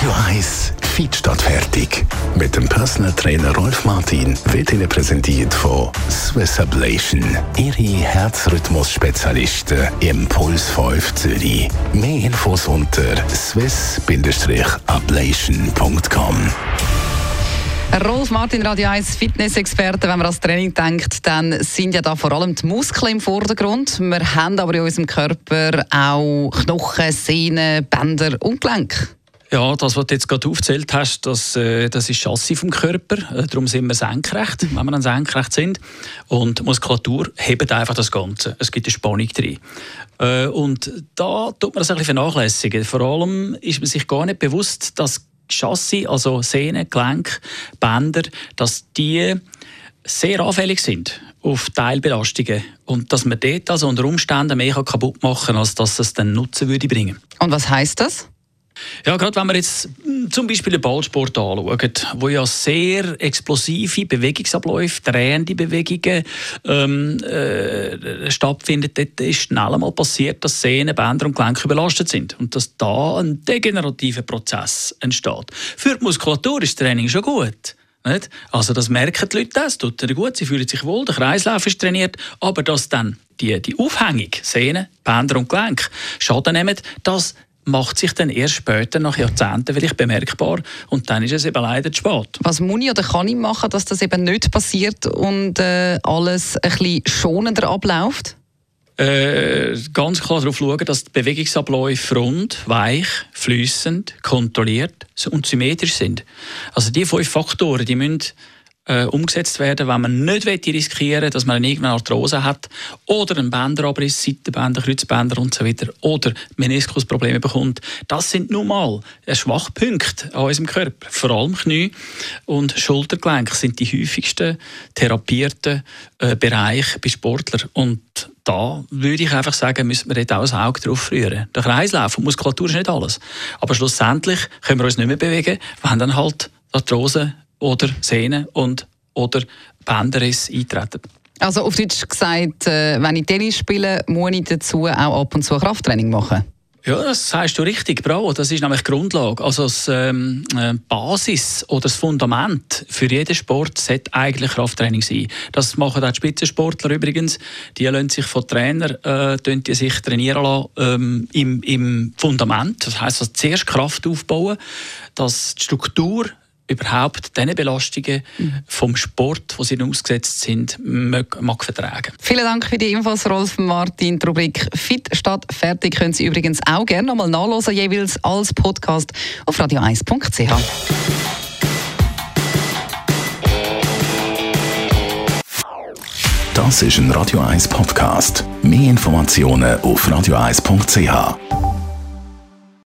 Radio 1 Fit statt fertig. Mit dem Personal Trainer Rolf Martin wird Ihnen präsentiert von Swiss Ablation. Ihre Herzrhythmus-Spezialisten im Puls 5 Zürich. Mehr Infos unter swiss-ablation.com. Rolf Martin, Radio 1 Fitness-Experte. Wenn man an das Training denkt, dann sind ja da vor allem die Muskeln im Vordergrund. Wir haben aber in unserem Körper auch Knochen, Sehnen, Bänder und Gelenke. Ja, das, was du jetzt gerade aufgezählt hast, das ist das Chassis vom Körper. Darum sind wir senkrecht, wenn wir dann senkrecht sind. Und die Muskulatur hebt einfach das Ganze. Es gibt eine Spannung drin. Und da tut man das ein bisschen vernachlässigen. Vor allem ist man sich gar nicht bewusst, dass Chassis, also Sehnen, Gelenke, Bänder, dass die sehr anfällig sind auf Teilbelastungen und dass man dort also unter Umständen mehr kaputt machen kann, als dass es dann Nutzen würde bringen. Und was heisst das? Ja, gerade wenn wir jetzt zum Beispiel den Ballsport anschauen, wo ja sehr explosive Bewegungsabläufe, drehende Bewegungen stattfinden, dort ist schnell einmal passiert, dass Sehnen, Bänder und Gelenke überlastet sind und dass da ein degenerativer Prozess entsteht. Für die Muskulatur ist das Training schon gut. Nicht? Also das merken die Leute, das tut ihnen gut, sie fühlen sich wohl, der Kreislauf ist trainiert, aber dass dann die Aufhängung, Sehnen, Bänder und Gelenke Schaden nehmen, das macht sich dann erst später, nach Jahrzehnten, vielleicht bemerkbar. Und dann ist es eben leider zu spät. Was muss ich oder kann ich machen, dass das eben nicht passiert und alles ein bisschen schonender abläuft? Ganz klar darauf schauen, dass die Bewegungsabläufe rund, weich, fließend, kontrolliert und symmetrisch sind. Also die 5 Faktoren, die müssen umgesetzt werden, wenn man nicht riskieren will, dass man irgendeine Arthrose hat oder einen Bänderabriss, Seitenbänder, Kreuzbänder und so weiter oder Meniskusprobleme bekommt. Das sind nun mal Schwachpunkte an unserem Körper. Vor allem Knie und Schultergelenke sind die häufigsten therapierten Bereiche bei Sportlern. Und da würde ich einfach sagen, müssen wir dort auch das Auge drauf rühren. Der Kreislauf und Muskulatur ist nicht alles. Aber schlussendlich können wir uns nicht mehr bewegen, wenn dann halt Arthrose oder Sehnen oder Bänderriss eintreten. Also auf Deutsch gesagt, wenn ich Tennis spiele, muss ich dazu auch ab und zu Krafttraining machen? Ja, das sagst du richtig, bravo. Das ist nämlich die Grundlage. Also das Basis oder das Fundament für jeden Sport sollte eigentlich Krafttraining sein. Das machen auch die Spitzensportler übrigens. Die lassen sich von Trainern sich trainieren lassen, im Fundament. Das heisst, also zuerst Kraft aufbauen, dass die Struktur überhaupt diese Belastungen vom Sport, wo sie ausgesetzt sind, mag vertragen. Vielen Dank für die Infos, Rolf Martin. Die Rubrik «Fit statt fertig» können Sie übrigens auch gerne nochmal nachhören, jeweils als Podcast auf radio1.ch. Das ist ein Radio 1 Podcast. Mehr Informationen auf radio1.ch.